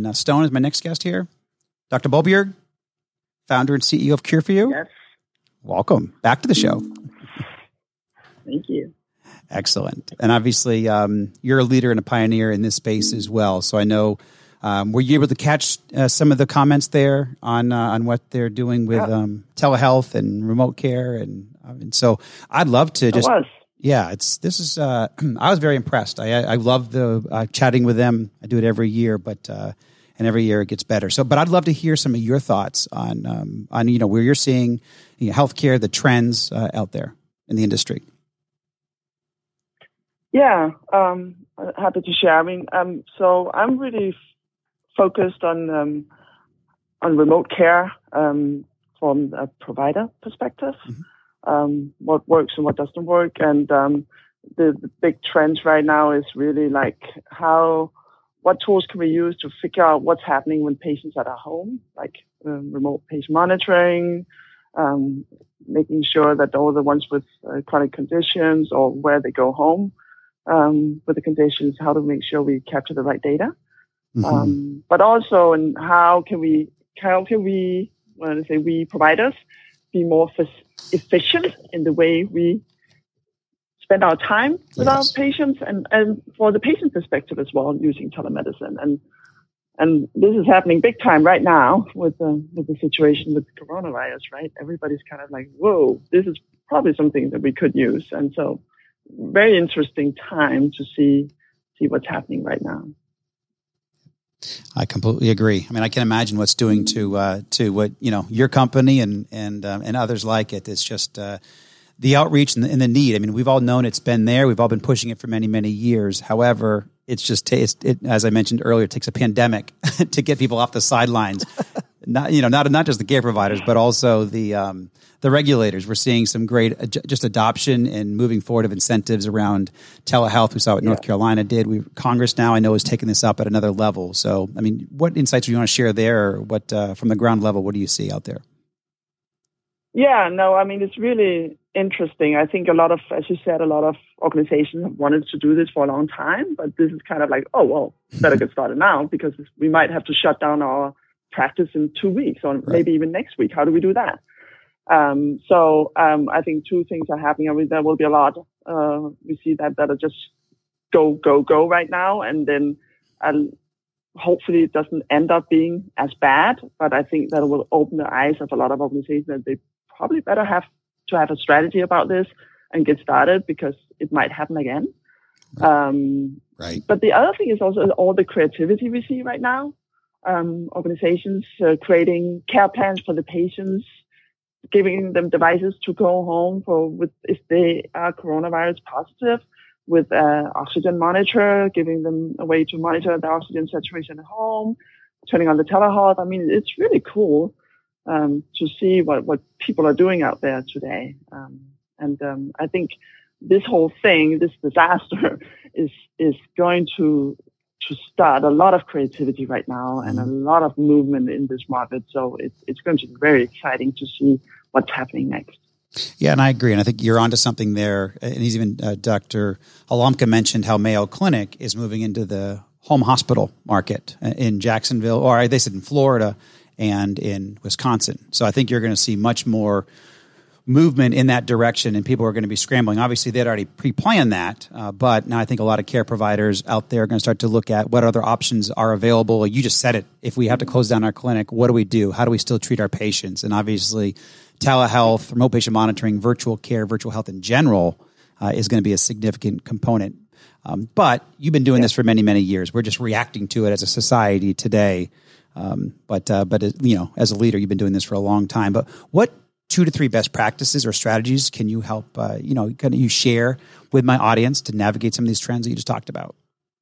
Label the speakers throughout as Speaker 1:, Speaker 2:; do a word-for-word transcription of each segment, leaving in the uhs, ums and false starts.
Speaker 1: And uh, Stone is my next guest here. Doctor Boebjerg, founder and C E O of Cure for You.
Speaker 2: Yes.
Speaker 1: Welcome back to the show.
Speaker 2: Thank you.
Speaker 1: Excellent. And obviously, um, you're a leader and a pioneer in this space as well. So I know, um, were you able to catch uh, some of the comments there on uh, on what they're doing with
Speaker 2: yeah.
Speaker 1: um, telehealth and remote care? And, uh, and so I'd love to just...
Speaker 2: It was.
Speaker 1: Yeah, it's this is. Uh, I was very impressed. I I love the uh, chatting with them. I do it every year, but uh, and every year it gets better. So, but I'd love to hear some of your thoughts on um, on you know where you're seeing you know, healthcare, the trends uh, out there in the industry.
Speaker 2: Yeah, um, happy to share. I mean, um, so I'm really f- focused on um, on remote care um, from a provider perspective. Mm-hmm. Um, what works and what doesn't work. And um, the, the big trends right now is really like how, what tools can we use to figure out what's happening when patients are at home, like um, remote patient monitoring, um, making sure that all the ones with uh, chronic conditions or where they go home um, with the conditions, how to make sure we capture the right data. Mm-hmm. Um, but also, and how can we, how can we, when I say we providers, be more f- efficient in the way we spend our time with yes. our patients, and, and for the patient perspective as well, using telemedicine. And and this is happening big time right now with the with the situation with coronavirus, right? Everybody's kind of like, whoa, this is probably something that we could use. And so very interesting time to see see what's happening right now.
Speaker 1: I completely agree. I mean, I can imagine what's doing to uh, to what you know your company and and um, and others like it. It's just uh, the outreach and the, and the need. I mean, we've all known it's been there. We've all been pushing it for many many years. However, it's just it's, it, as I mentioned earlier, it takes a pandemic to get people off the sidelines. Not you know not not just the care providers, but also the um, the regulators. We're seeing some great uh, just adoption and moving forward of incentives around telehealth. We saw what yeah. North Carolina did. We Congress now I know is taking this up at another level. So I mean, what insights do you want to share there? Or what uh, from the ground level? What do you see out there?
Speaker 2: Yeah, no, I mean it's really interesting. I think a lot of, as you said, a lot of organizations have wanted to do this for a long time, but this is kind of like, oh well, better get started now because we might have to shut down our practice in two weeks or right. maybe even next week. How do we do that? Um, so um, I think two things are happening. I mean, there will be a lot. Uh, we see that that are just go, go, go right now. And then um, hopefully it doesn't end up being as bad. But I think that it will open the eyes of a lot of organizations that they probably better have to have a strategy about this and get started because it might happen again.
Speaker 1: Right.
Speaker 2: Um,
Speaker 1: right.
Speaker 2: But the other thing is also all the creativity we see right now. Um, organizations uh, creating care plans for the patients, giving them devices to go home for with if they are coronavirus positive, with uh, oxygen monitor, giving them a way to monitor the oxygen saturation at home, turning on the telehealth. I mean, it's really cool um, to see what, what people are doing out there today. Um, and um, I think this whole thing, this disaster, is is going to to start a lot of creativity right now and a lot of movement in this market. So it's it's going to be very exciting to see what's happening next.
Speaker 1: Yeah, and I agree. And I think you're onto something there. And he's even uh, Doctor Halamka mentioned how Mayo Clinic is moving into the home hospital market in Jacksonville, or they said in Florida and in Wisconsin. So I think you're going to see much more movement in that direction, and people are going to be scrambling. Obviously, they'd already pre-planned that, uh, but now I think a lot of care providers out there are going to start to look at what other options are available. You just said it. If we have to close down our clinic, what do we do? How do we still treat our patients? And obviously, telehealth, remote patient monitoring, virtual care, virtual health in general uh, is going to be a significant component. Um, but you've been doing yeah. this for many, many years. We're just reacting to it as a society today. Um, but, uh, but you know, as a leader, you've been doing this for a long time. But what two to three best practices or strategies can you help, uh, you know, can you share with my audience to navigate some of these trends that you just talked about?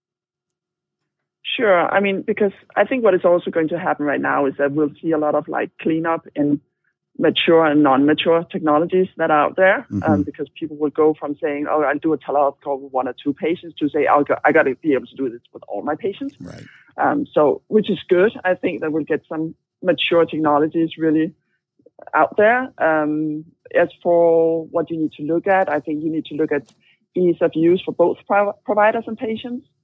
Speaker 2: Sure. I mean, because I think what is also going to happen right now is that we'll see a lot of like cleanup in mature and non-mature technologies that are out there, mm-hmm. um, because people will go from saying, oh, I'll do a telehealth call with one or two patients to say, I'll go, I got to be able to do this with all my patients.
Speaker 1: Right.
Speaker 2: Um, so, which is good. I think that we'll get some mature technologies really out there. Um, as for what you need to look at, I think you need to look at ease of use for both pro- providers and patients.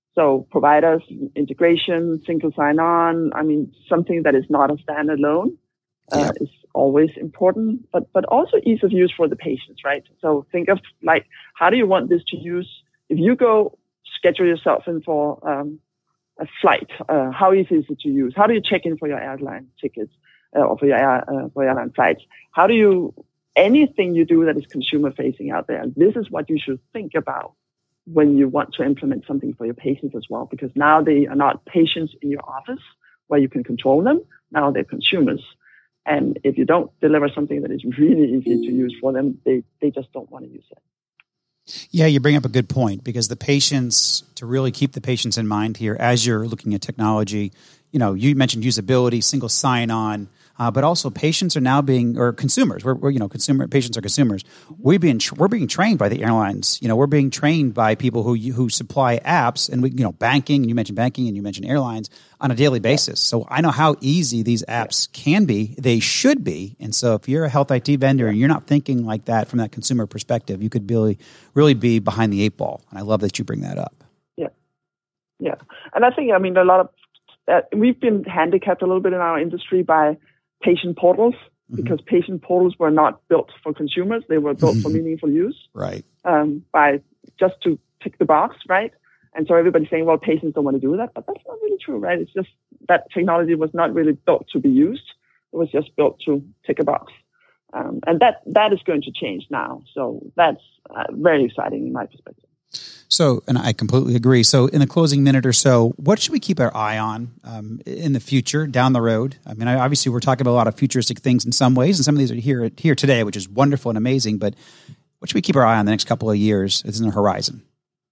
Speaker 2: So providers, integration, single sign-on, I mean, something that is not a standalone uh, yeah. is always important, but, but also ease of use for the patients, right? So think of like, how do you want this to use? If you go schedule yourself in for um, a flight, uh, how easy is it to use? How do you check in for your airline tickets uh, or for your, air, uh, for your airline flights? How do you, anything you do that is consumer facing out there, this is what you should think about when you want to implement something for your patients as well, because now they are not patients in your office where you can control them. Now they're consumers. And if you don't deliver something that is really easy to use for them, they, they just don't want to use it.
Speaker 1: Yeah, you bring up a good point, because the patients, to really keep the patients in mind here as you're looking at technology, you know, you mentioned usability, single sign-on, Uh, but also patients are now being, or consumers, we're, we're you know, consumer patients are consumers. We're being, we're being trained by the airlines. You know, we're being trained by people who, who supply apps, and we, you know, banking, and you mentioned banking and you mentioned airlines on a daily basis. So I know how easy these apps can be. They should be. And so if you're a health I T vendor and you're not thinking like that from that consumer perspective, you could really, really be behind the eight ball. And I love that you bring that up.
Speaker 2: Yeah. Yeah. And I think, I mean, a lot of, uh, we've been handicapped a little bit in our industry by patient portals, because mm-hmm. patient portals were not built for consumers. They were built for meaningful use.
Speaker 1: Right.
Speaker 2: Um, by just to tick the box, right? And so everybody's saying, well, patients don't want to do that, but that's not really true, right? It's just that technology was not really built to be used. It was just built to tick a box. Um, and that, that is going to change now. So that's uh, very exciting in my perspective.
Speaker 1: So, and I completely agree. So in the closing minute or so, what should we keep our eye on um, in the future, down the road? I mean, obviously we're talking about a lot of futuristic things in some ways, and some of these are here here today, which is wonderful and amazing, but what should we keep our eye on the next couple of years? It's in the horizon.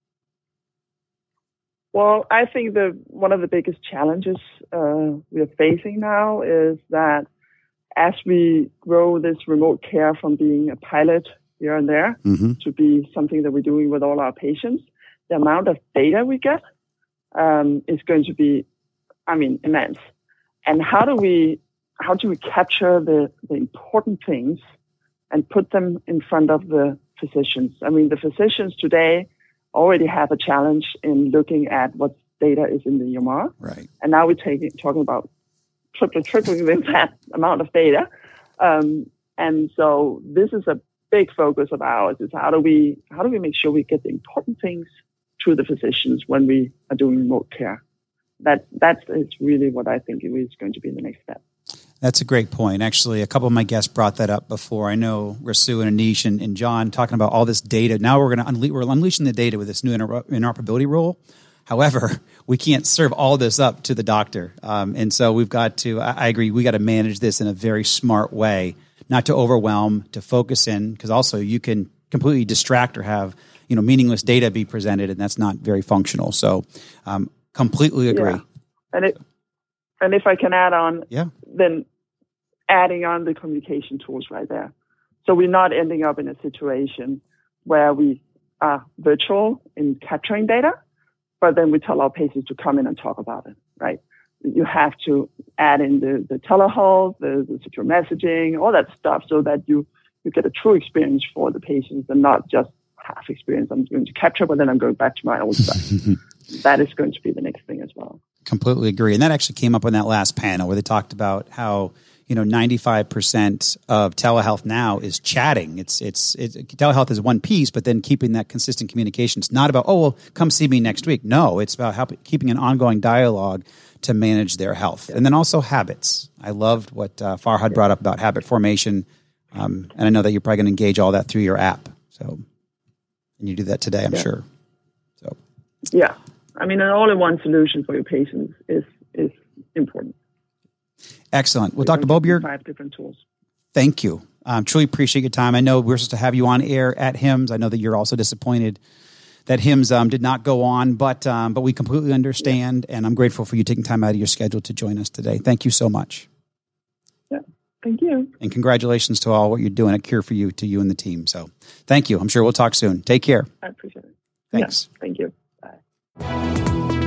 Speaker 2: Well, I think the one of the biggest challenges uh, we are facing now is that as we grow this remote care from being a pilot here and there mm-hmm. to be something that we're doing with all our patients, the amount of data we get um, is going to be, I mean, immense. And how do we how do we capture the, the important things and put them in front of the physicians? I mean, the physicians today already have a challenge in looking at what data is in the E M R.
Speaker 1: Right.
Speaker 2: And now we're taking, talking about tripling, tripling that amount of data. Um, and so this is a big focus of ours, is how do we how do we make sure we get the important things to the physicians when we are doing remote care? That that is really what I think is going to be the next step.
Speaker 1: That's a great point. Actually, a couple of my guests brought that up before. I know Rasu and Anish and, and John talking about all this data. Now we're going to unle- we're unleashing the data with this new inter- interoperability rule. However, we can't serve all this up to the doctor, um, and so we've got to. I, I agree. We got to manage this in a very smart way, not to overwhelm, to focus in, because also you can completely distract or have you know meaningless data be presented, and that's not very functional. So, um, completely agree.
Speaker 2: Yeah. And it. And if I can add on,
Speaker 1: yeah.
Speaker 2: then adding on the communication tools right there. So we're not ending up in a situation where we are virtual in capturing data, but then we tell our patients to come in and talk about it, right? You have to add in the, the telehealth, the, the secure messaging, all that stuff, so that you, you get a true experience for the patients and not just half experience. I'm going to capture, but then I'm going back to my old stuff. That is going to be the next thing as well.
Speaker 1: Completely agree. And that actually came up on that last panel where they talked about how, you know, ninety-five percent of telehealth now is chatting. It's, it's, it's telehealth is one piece, but then keeping that consistent communication. It's not about, oh, well, come see me next week. No, it's about help, keeping an ongoing dialogue to manage their health. And then also habits. I loved what uh, Farhad brought up about habit formation. Um, and I know that you're probably going to engage all that through your app. So, and you do that today, I'm
Speaker 2: yeah.
Speaker 1: sure. So,
Speaker 2: yeah. I mean, an all-in-one solution for your patients is is important.
Speaker 1: Excellent. Well, Doctor Boberg,
Speaker 2: five different tools.
Speaker 1: Thank you. Um, truly appreciate your time. I know we're supposed to have you on air at HIMSS. I know that you're also disappointed that HIMSS um, did not go on, but um, but we completely understand, yeah. and I'm grateful for you taking time out of your schedule to join us today. Thank you so much.
Speaker 2: Yeah, thank you.
Speaker 1: And congratulations to all what you're doing at Cure for You, to you and the team. So thank you. I'm sure we'll talk soon. Take care.
Speaker 2: I appreciate it.
Speaker 1: Thanks.
Speaker 2: Yeah, thank you. Bye.